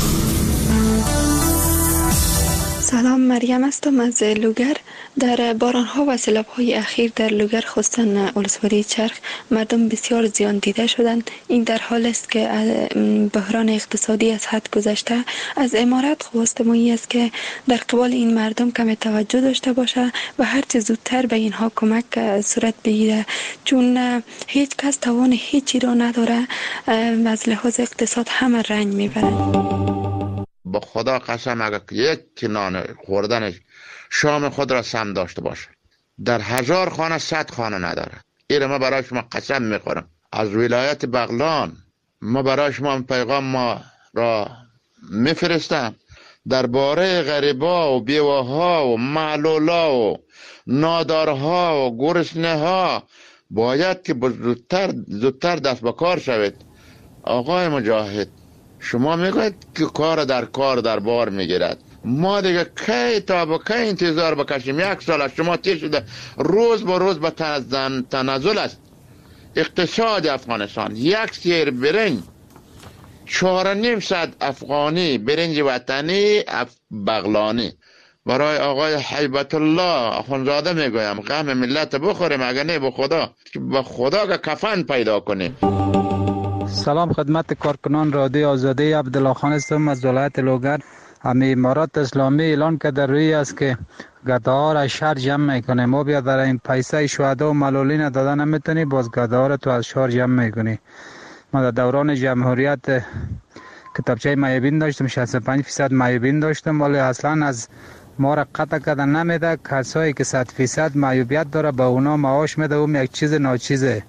سلام، مریم هستم از لوگر. در باران ها و سیلاب های اخیر در لوگر خصوصا ولسوالی چرخ مردم بسیار زیان دیده شدند. این در حال است که بحران اقتصادی از حد گذشته. از امارت خواست مایی است که در قبال این مردم کم توجه داشته باشه و هر چه زودتر به اینها کمک صورت بگیره، چون هیچ کس توان هیچی را نداره. از لحاظ اقتصاد همه رنج میبرن. با خدا قسم اگر یک نان خوردنش شام خود را سم داشته باشه، در هزار خانه صد خانه نداره. این ما برای شما قسم میخورم. از ولایت بغلان ما برای شما پیغام ما را میفرستم درباره غریبا و بیواها و معلولا و نادارها و گرسنه ها باید که زودتر زودتر دست به کار شوید. آقای مجاهد، شما میگوید که کار در کار در بار میگیرد. ما دیگه کی تا با کی انتظار بکشیم؟ یک سال از شما تیر شده، روز با روز به تنزل است اقتصاد افغانستان. یک سیر برنج چهار نیم صد افغانی، برنج وطنی بغلانی. برای آقای حیبت الله اخوندزاده میگویم غم ملت بخوریم، اگر نه به خدا به خدا که کفن پیدا کنیم. سلام خدمت کارکنان رادیو آزادی. عبدالله خان هستم از ولایت لوگر. همه امارات اسلامی اعلان کرده روی است که گداها را شهر جمع میکنه. ما بیا در این پیسه شهدا و معلولین داده نمیتونی، باز گداها را تو از شهر جمع میکنی. ما در دوران جمهوریت کتابچه معیوبین داشتم، شصت و پنج درصد معیوبین داشتم، ولی اصلا از ما را قطع کردن نمیده. کسایی که صد درصد معیوبیت داره به اونا معاش میده، اون یک چیز ناچیزه.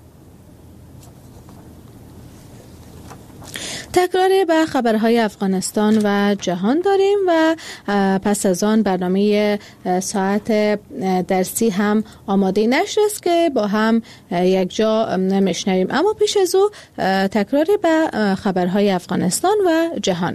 تکرار به خبرهای افغانستان و جهان داریم و پس از آن برنامه ساعت درسی هم آماده نشر است که با هم یک جا میشنویم. اما پیش از او تکرار به خبرهای افغانستان و جهان.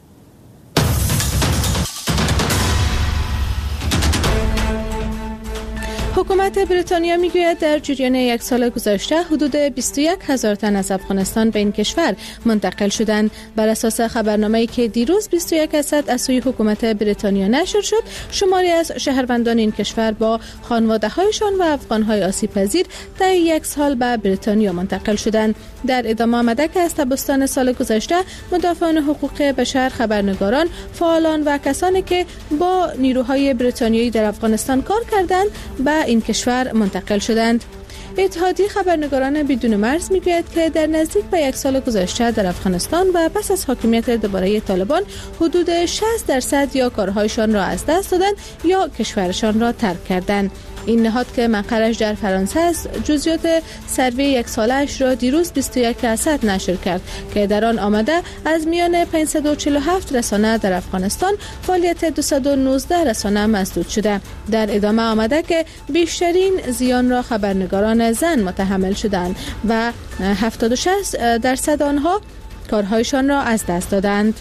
حکومت بریتانیا میگوید در جریان یک سال گذشته حدود بیست و یک هزار تن از افغانستان به این کشور منتقل شدند. بر اساس خبرنامه‌ای که دیروز بیست و یک درصد از سوی حکومت بریتانیا نشر شد، شماری از شهروندان این کشور با خانواده‌هایشان و افغان‌های آسیب‌پذیر در یک سال به بریتانیا منتقل شدند. در ادامه آمده که از تابستان سال گذشته مدافعان حقوق بشر، خبرنگاران، فعالان و کسانی که با نیروهای بریتانیایی در افغانستان کار کردند به این کشور منتقل شدند. اتحادیه خبرنگاران بدون مرز میگوید که در نزدیک به یک سال گذشته در افغانستان و پس از حاکمیت دوباره طالبان حدود شصت درصد یا کارهایشان را از دست دادند یا کشورشان را ترک کردند. این نهاد که مقرش در فرانسه است جزئیات سروی یک سالش را دیروز بیست و یک درصد نشر کرد که در آن آمده از میان پانصد و چهل و هفت رسانه در افغانستان فعالیت دویست و نوزده رسانه مسدود شده. در ادامه آمده که بیشترین زیان را خبرنگاران زن متحمل شدند و هفتاد و شش درصد آنها کارهایشان را از دست دادند.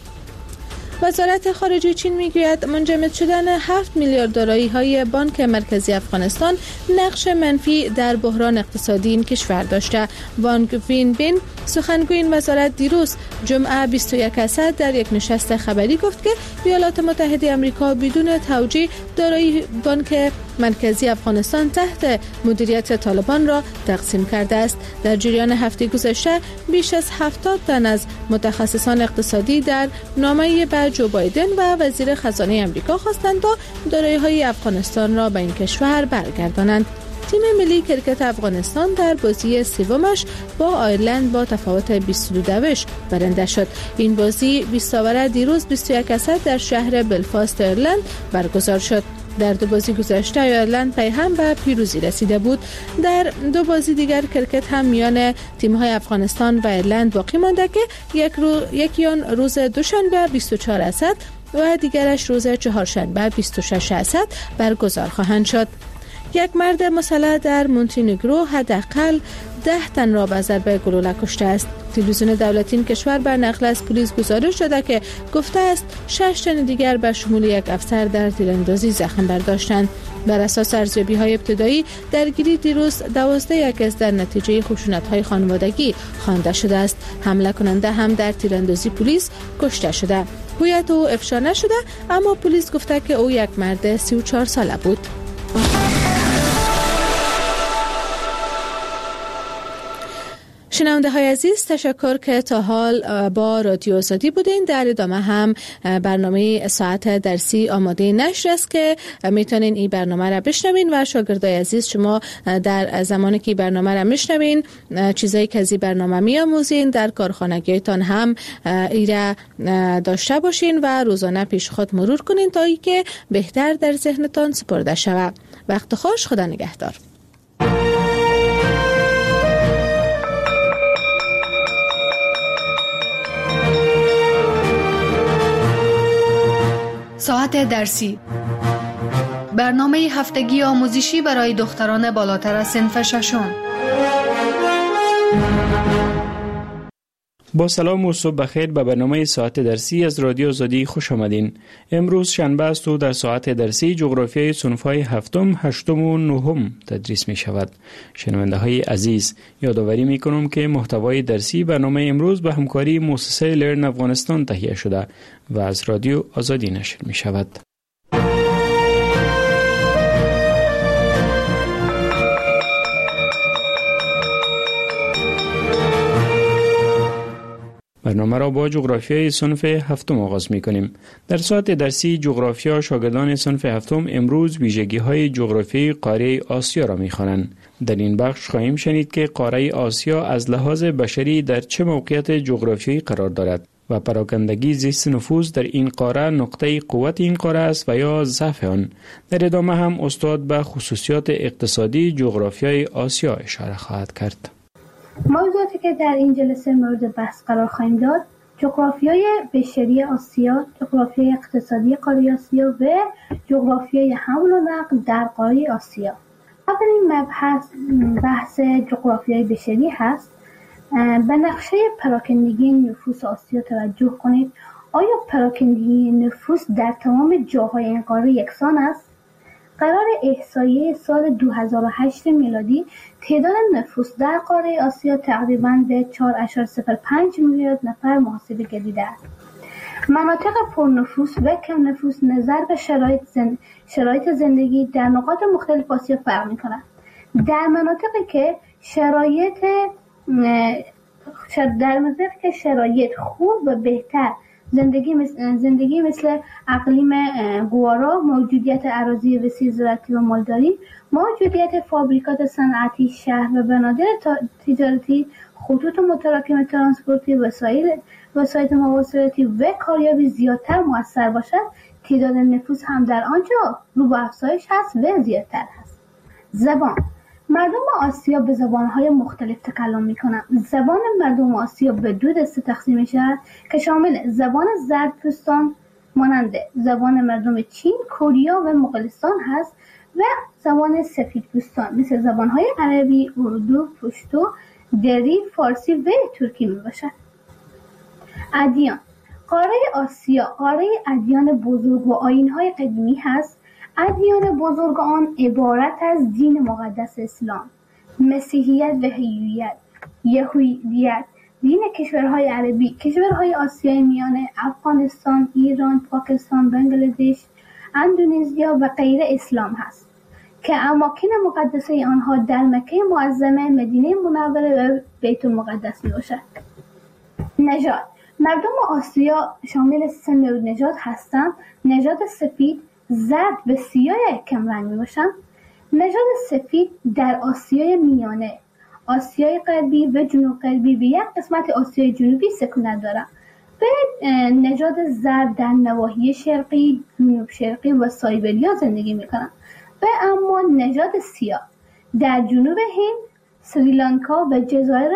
وزارت خارجه چین میگوید منجمد شدن هفت میلیارد دلاری های بانک مرکزی افغانستان نقش منفی در بحران اقتصادی این کشور داشته. وانگ وین بین سخنگوی این وزارت دیروز جمعه بیست و یک درصد در یک نشست خبری گفت که ایالات متحده آمریکا بدون توجیه دارایی بانک مرکزی افغانستان تحت مدیریت طالبان را تقسیم کرده است. در جریان هفته گذشته بیش از هفتاد تن از متخصصان اقتصادی در نامه‌ای به جو بایدن و وزیر خزانه آمریکا خواستند تا دارایی‌های افغانستان را به این کشور برگردانند. تیم ملی کرکت افغانستان در بازی سومش با آیرلند با تفاوت بیست و دو دوش برنده شد. این بازی بیست اوور دیروز بیست و یک درصد در شهر بلفاست آیرلند برگزار شد. در دو بازی گذشته آیرلند پی هم به پیروزی رسیده بود. در دو بازی دیگر کرکت هم میان تیم‌های افغانستان و آیرلند باقی مانده که یک رو... یکی آن روز دوشنبه بیست و چهار درصد و دیگرش روز چهارشنبه بیست و شش درصد برگزار خواهند شد. یک مرد مسلح در مونتینگرو حداقل ده تن را به ضربه گلوله کشته است. تلویزیون دولتی این کشور بر نقل از پلیس گزارش داده که گفته است شش تن دیگر به شمول یک افسر در تیراندازی زخم برداشتند. بر اساس ارزیابی‌های ابتدایی درگیری دیروز دوازده یک در نتیجه خشونت‌های خانوادگی خوانده شده است. حمله کننده هم در تیراندازی پلیس کشته شده. هویت او افشا نشده، اما پلیس گفته که او یک مرد سی و چهار ساله بود. شنونده های عزیز، تشکر که تا حال با رادیو آزادی بودین. در ادامه هم برنامه ساعت درسی آماده نشر است که میتونین این برنامه را بشنوین و شاگردای عزیز شما در زمانی که برنامه را میشنوین چیزایی که از این برنامه میآموزین در کارخانگیتان هم ایره داشته باشین و روزانه پیش خود مرور کنین تا اینکه بهتر در ذهنتان سپرده شود. وقت خوش، خدا نگهدار. ساعت درسی، برنامه هفتگی آموزشی برای دختران بالاتر از صنف ششم. با سلام و صبح بخیر به برنامه ساعت درسی از رادیو آزادی خوش آمدین. امروز شنبه است و در ساعت درسی جغرافیای صنف‌های هفتم، هشتم و نهم تدریس می شود. شنونده های عزیز، یادآوری می کنم که محتوای درسی برنامه امروز به همکاری مؤسسه لرن افغانستان تهیه شده و از رادیو آزادی نشر می شود. برنامه را با جغرافیای صنف هفتم آغاز می کنیم. در ساعت درسی جغرافیا شاگردان صنف هفتم امروز ویژگی‌های جغرافیایی قاره آسیا را می خوانند. در این بخش خواهیم شنید که قاره آسیا از لحاظ بشری در چه موقعیت جغرافیایی قرار دارد و پراکندگی زیست نفوذ در این قاره نقطه قوت این قاره است و یا ضعف آن. در ادامه هم استاد به خصوصیات اقتصادی جغرافیای آسیا اشاره خواهد کرد. موضوعاتی که در این جلسه مورد بحث قرار خواهیم داد: جغرافیای بشری آسیا، جغرافیای اقتصادی قاره آسیا و جغرافیای حمل و نقل در قاره آسیا. اولین مبحث بحث جغرافیای بشری هست. به نقشه پراکندگی نفوس آسیا توجه کنید. آیا پراکندگی نفوس در تمام جاهای این قاره یکسان است؟ قرار احصایه سال دو هزار و هشت میلادی تعداد نفوس در قاره آسیا تقریباً به چهار ممیز صفر پنج میلیارد نفر محاسبه گردیده است. مناطق پرنفوس و کم نفوس نظر به شرایط, زند... شرایط زندگی در نقاط مختلف آسیا فرق می‌کنند. در مناطقی که شرایط در مناطقی که شرایط خوب و بهتر زندگی مثل, زندگی مثل اقلیم گوارا، موجودیت اراضی وسیع زراعتی و مالداری، موجودیت فابریکات صنعتی، شهر و بنادر تجارتی، خطوط متراکم ترانسپورتی، وسایل وسایل مواصلاتی و کاریابی زیادتر مؤثر باشد، تعداد نفوس هم در آنجا رو به افزایش هست و زیادتر هست. زبان: مردم آسیا به زبانهای مختلف تکلم می‌کنند. زبان مردم آسیا به دو دسته تقسیم می‌شود که شامل زبان زردپوستان مانند زبان مردم چین، کره و مغولستان هست و زبان سفیدپوستان مثل زبانهای عربی، اردو، پشتو، دری، فارسی و ترکی میباشد. ادیان: قاره آسیا قاره ادیان بزرگ و آیین‌های قدیمی هست. ادیان بزرگ آن عبارت از دین مقدس اسلام، مسیحیت و هیویت، یهودیت، دین کشورهای عربی، کشورهای آسیای میانه، افغانستان، ایران، پاکستان، بنگلادش، اندونزیا و غیره اسلام هست که اماکن مقدسه آنها در مکه معظمه، مدینه منوره و بیت المقدس می باشد. نژاد: مردم آسیا شامل سه نوع نژاد هستند. نژاد سفید، زرد و سیاه کم رنگ می باشند. نژاد سفید در آسیای میانه، آسیای غربی و جنوب غربی و یک قسمت آسیای جنوبی سکونت دارند و نژاد زرد در نواحی شرقی، جنوب شرقی و سایبریا زندگی می کنند و اما نژاد سیاه در جنوب هند، سریلانکا و جزایر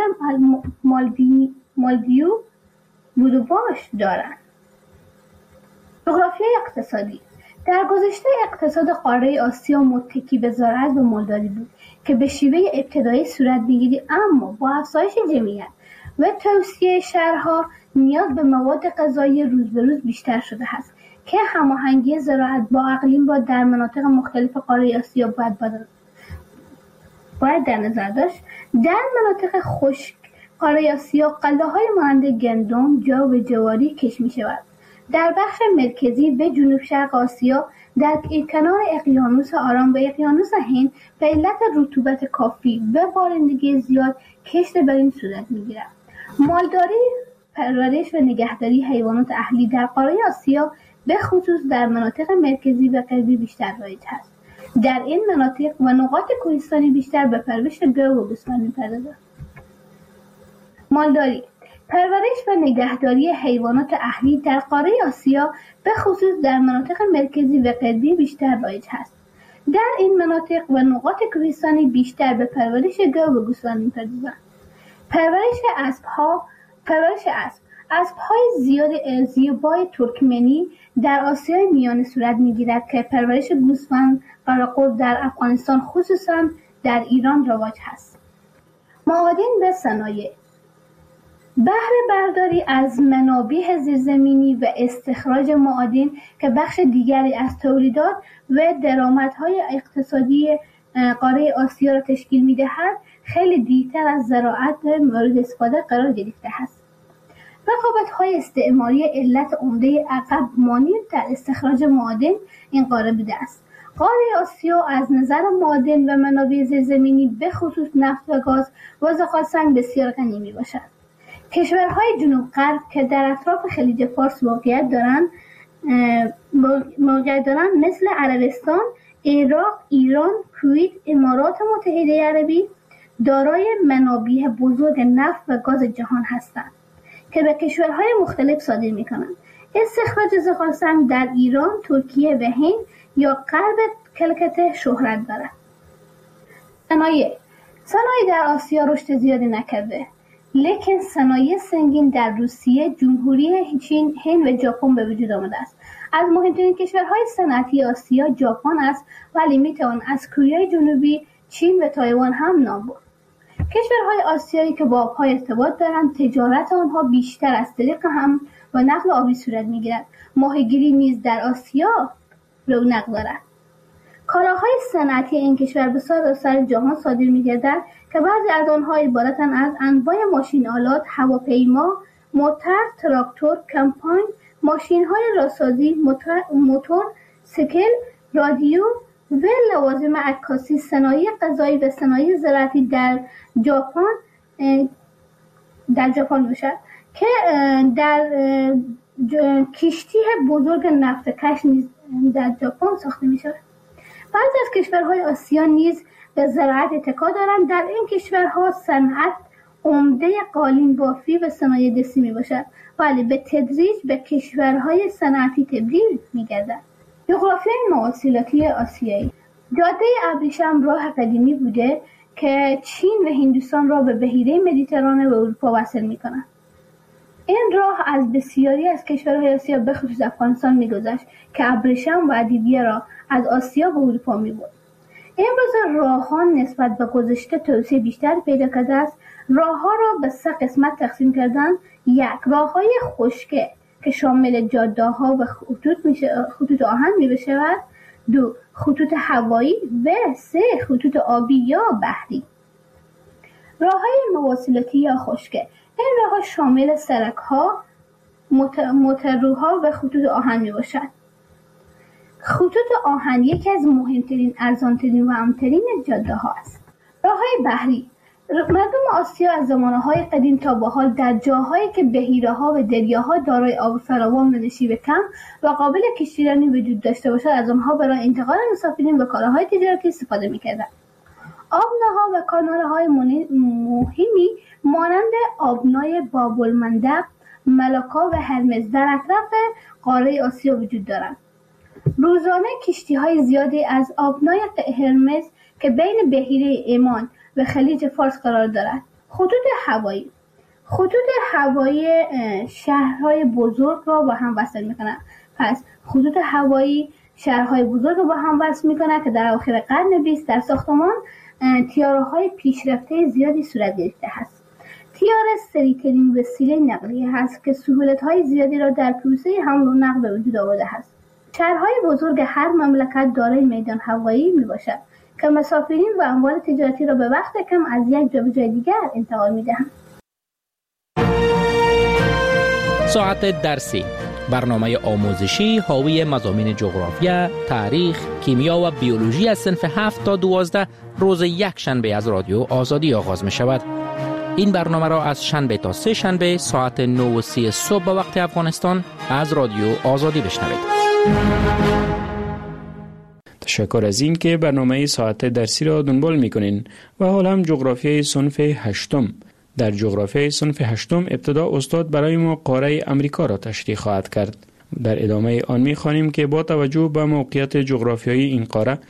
مالدیو بودوباش دارند. جغرافیای اقتصادی: در گذشته اقتصاد قاره آسیا متکی به زراعت و مالداری بود که به شیوه ابتدایی صورت می‌گیرد، اما با افزایش جمعیت و توسعه شهرها نیاز به مواد غذایی روز به روز بیشتر شده است که هماهنگی زراعت با اقلیم را در مناطق مختلف قاره آسیا باید باید در نظر داشت. در مناطق خشک قاره آسیا غله‌های مانند گندم، جو و جواری کشت می‌شود. در بخش مرکزی و جنوب شرق آسیا در کنار اقیانوس آرام و اقیانوس هند به علت رطوبت کافی و بارندگی زیاد کشت بر این صورت می‌گیرد. مالداری، پرورش و نگهداری حیوانات اهلی در قاره آسیا به خصوص در مناطق مرکزی و غربی بیشتر رایج است. در این مناطق و نقاط کوهستانی بیشتر به پرورش گاو و گوسفند می‌پردازند. مالداری، پرورش و نگهداری حیوانات اهلی در قاره آسیا به خصوص در مناطق مرکزی و غربی بیشتر رایج است. در این مناطق و نقاط کوهستانی بیشتر به پرورش گاو و گوسفند می‌پردازند. پرورش اسب‌ها، پرورش اسب. از پای زیاد زیبای ترکمنی در آسیای میانه صورت میگیرد که پرورش گوسفند قراقور در افغانستان خصوصا در ایران رواج هست. معادن به صنایع. بهره برداری از منابع زیرزمینی و استخراج معادن که بخش دیگری از تولیدات و درآمدهای اقتصادی قاره آسیا را تشکیل می‌دهد، خیلی دیرتر از زراعت مورد استفاده قرار گرفته است. رقابت‌های استعماری علت عمده عقب مانی در استخراج معادن این قاره بوده است. قاره آسیا از نظر معادن و منابع زیرزمینی به خصوص نفت و گاز و زغال سنگ بسیار غنی میباشد. کشورهای جنوب غرب که در اطراف خلیج فارس موقعیت دارند موقعیت دارند مثل عربستان، عراق، ایران، کویت، امارات متحده عربی دارای منابع بزرگ نفت و گاز جهان هستند که به کشورهای مختلف صادر می‌کنند. استخراج زغال سنگ در ایران، ترکیه و هند یا غرب کلکته شهرت دارد. صنایع صنایع در آسیا رشد زیادی نکرده، لیکن صنایع سنگین در روسیه، جمهوری چین، هند و ژاپن به وجود آمده است. از مهمترین کشورهای صنعتی آسیا ژاپن است، ولی میتوان از کره جنوبی، چین و تایوان هم نام برد. کشورهای آسیایی که با آبها ارتباط دارند، تجارت آنها بیشتر از طریق هم و نقل آبی صورت میگیرد. ماهیگیری نیز در آسیا رونق دارد. کالاهای صنعتی این کشور به سراسر جهان صادر می‌گردد که بعضی از آنها عبارتند از انواع ماشین آلات، هواپیما، موتور، تراکتور، کمپاین، ماشین‌های راسازی، موتور، سیکل، رادیو و لوازم عکاسی. صنایع غذایی و صنایع زراعتی در ژاپن در ژاپن باشد که در کشتی بزرگ نفت کش نیز در ژاپن ساخته می‌شود. بعضی از کشورهای آسیا نیز به زراعت اتکا دارند. در این کشورها صنعت عمده قالین بافی و صنایع دستی می باشد، ولی به تدریج به کشورهای صنعتی تبدیل می گردد. جغرافیای مواصلاتی آسیایی. جاده ابریشم راه قدیمی بوده که چین و هندوستان را به بحیره مدیترانه و اروپا وصل می کند. این راه از بسیاری از کشورهای آسیا به خصوص افغانستان می‌گذشت که ابریشم و ادویه را از آسیا به اروپا می‌برد. امروز راه‌ها نسبت به گذشته توسعه بیشتر پیدا کرده است. راه‌ها را به سه قسمت تقسیم کردن: یک، راه‌های خشکی که شامل جاده‌ها و خطوط میشه خطوط آهن می‌شود. دو، خطوط هوایی و سه، خطوط آبی یا بحری. راه‌های مواصلاتی یا خشکی این راه‌ها شامل سرک‌ها، موتورها و خطوط آهن میباشد. خطوط آهن یکی از مهمترین، ارزانترین و امن‌ترین جاده‌ها است. راه‌های بحری. مردم آسیا از زمانه‌های قدیم تا به حال در جاهایی که بحیره‌ها و دریاها دارای آب فراوان و نشیب کم و قابل کشتیرانی وجود داشته باشد، از آنها برای انتقال مسافرین و کالاهای تجارتی استفاده می‌کردند. آبناها و کانال‌های مهمی مانند آبنای باب‌المندب، ملاکا و هرمز در اطراف قاره آسیا وجود دارند. روزانه کشتی‌های زیادی از آبنای هرمز که بین بحیره ایمان و خلیج فارس قرار دارد. خطوط هوایی. خطوط هوایی شهرهای بزرگ را با هم وصل می‌کنند. پس خطوط هوایی شهرهای بزرگ را با هم وصل می‌کنند که در اواخر قرن بیست در ساختمان تیاره‌های پیشرفته زیادی صورت گرفته است. تیاره سریع‌ترین وسیله نقلیه است که سهولت‌های زیادی را در پروسه حمل و نقل به وجود آورده است. شهرهای بزرگ هر مملکت دارای میدان هوایی میباشد که مسافرین و اموال تجارتی را به وقت کم از یک جا به جای دیگر انتقال میدهند. ساعت درسی، برنامه آموزشی حاوی مضامین جغرافیا، تاریخ، کیمیا و بیولوژی از صنف هفت تا دوازده روز یک شنبه از رادیو آزادی آغاز می شود. این برنامه را از شنبه تا سه شنبه ساعت نه و سی صبح به وقت افغانستان از رادیو آزادی بشنوید. تشکر از این که برنامه ساعت درسی را دنبال میکنین و حالا هم جغرافیای صنف هشتم. در جغرافیای صنف هشتم ابتدا استاد برای ما قاره امریکا را تشریح خواهد کرد. در ادامه آن می‌خوانیم که با توجه به موقعیت جغرافیایی این قاره،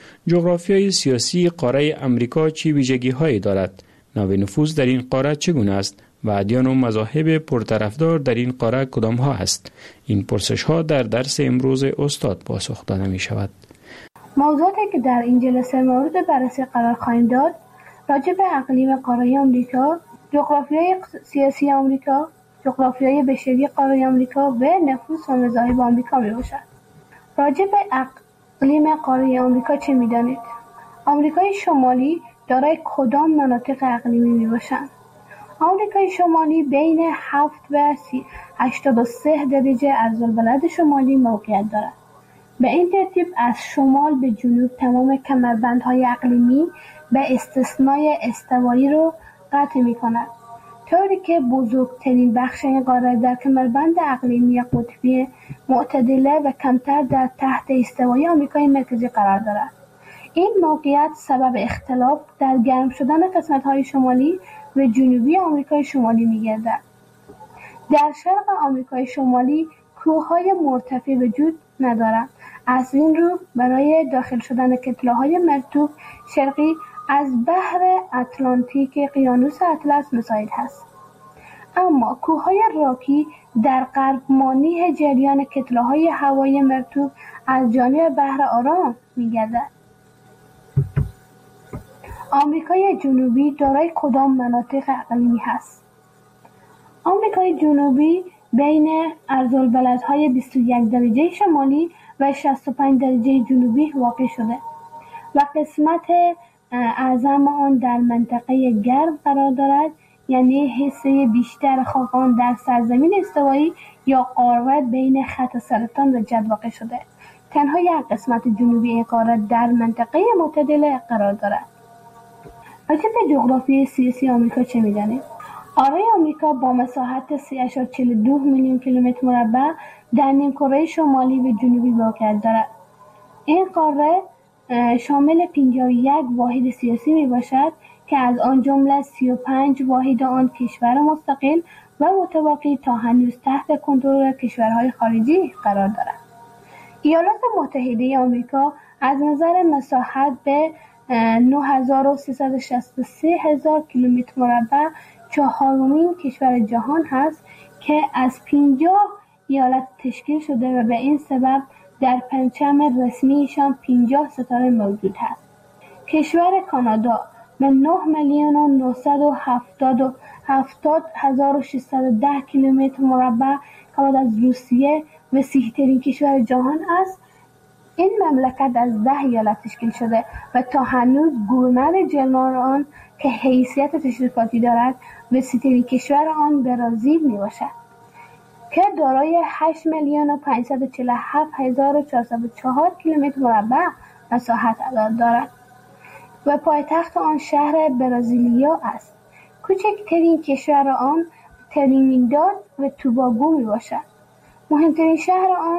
جغرافیای سیاسی قاره امریکا چه ویژگی‌هایی دارد؟ نوع نفوذ در این قاره چگونه است و ادیان و مذاهب پرطرفدار در این قاره کدام ها است؟ این پرسش ها در درس امروز استاد پاسخ داده می شود. موضوعاتی که در این جلسه مورد بررسی قرار خواهیم داد راجع به اقلیم قاره آمریکا، جغرافیای سیاسی آمریکا، جغرافیای بشری قاره آمریکا و نفوذ و مذاهب آمریکا می باشد. راجع به اقلیم قاره آمریکا چه می دانید؟ آمریکای شمالی دارای کدام مناطق اقلیمی می باشند؟ آمریکای شمالی بین هفت و هشتاد و سه درجه عرض‌البلد شمالی موقعیت دارد. به این ترتیب از شمال به جنوب تمام کمربندهای اقلیمی به استثنای استوایی رو قطع می کند، طوری که بزرگترین بخش این قاره در کمربند اقلیمی قطبی معتدله و کمتر در تحت استوایی آمریکای مرکزی قرار دارد. این موقعیت سبب اختلاف در گرم شدن قسمت‌های شمالی و جنوبی آمریکای شمالی می‌گردد. در شرق آمریکای شمالی کوه‌های مرتفع وجود ندارند. از این رو برای داخل شدن کتله‌های مرطوب شرقی از بحر اتلانتیک اقیانوس اطلس مساعد است. اما کوه‌های راکی در غرب مانع جریان کتله‌های هوایی مرطوب از جانب بحر آرام می‌گردد. آمریکای جنوبی دارای کدام مناطق اقلیمی هست؟ آمریکای جنوبی بین عرض‌البلدهای بیست و یک درجه شمالی و شصت و پنج درجه جنوبی واقع شده و قسمت اعظم آن در منطقه گرم قرار دارد، یعنی حصه بیشتر خاک آن در سرزمین استوایی یا قاره بین خط سرطان و جد واقع شده. تنها یک قسمت جنوبی این قاره در منطقه معتدله قرار دارد. راجع به جغرافیای سیاسی آمریکا چه می‌دانید؟ قاره آمریکا با مساحت سه ممیز چهل و دو میلیون کیلومتر مربع در نیمکره شمالی و جنوبی موقعیت دارد. این قاره شامل پنجاه و یک واحد سیاسی میباشد که از آن جمله سی و پنج واحد آن کشور مستقل و متواقی تا هنوز تحت کنترل کشورهای خارجی قرار دارد. ایالات متحده آمریکا از نظر مساحت به نه هزار و سیصد و شصت و سه هزار کیلومتر مربع چهارمین کشور جهان هست که از پنجاه ایالت تشکیل شده و به این سبب در پرچم رسمیشان پنجاه ستاره موجود هست. کشور کانادا به نه میلیون و نهصد و هفتاد هزار و ششصد و ده کیلومتر مربع که بعد از روسیه وسیع‌ترین کشور جهان است. این مملکت از ده ایالت تشکیل شده و تا هنوز گورنر جنرال آن که حیثیت تشریفاتی دارد وسیع‌ترین کشور آن برزیل میباشد که دارای هشت میلیون و پانصد و چهل و هفت هزار و چهارصد و چهار کیلومتر مربع مساحت دارد و پایتخت آن شهر برزیلیا است. کوچکترین کشور آن ترینیداد و توباگو میباشد. مهمترین شهر آن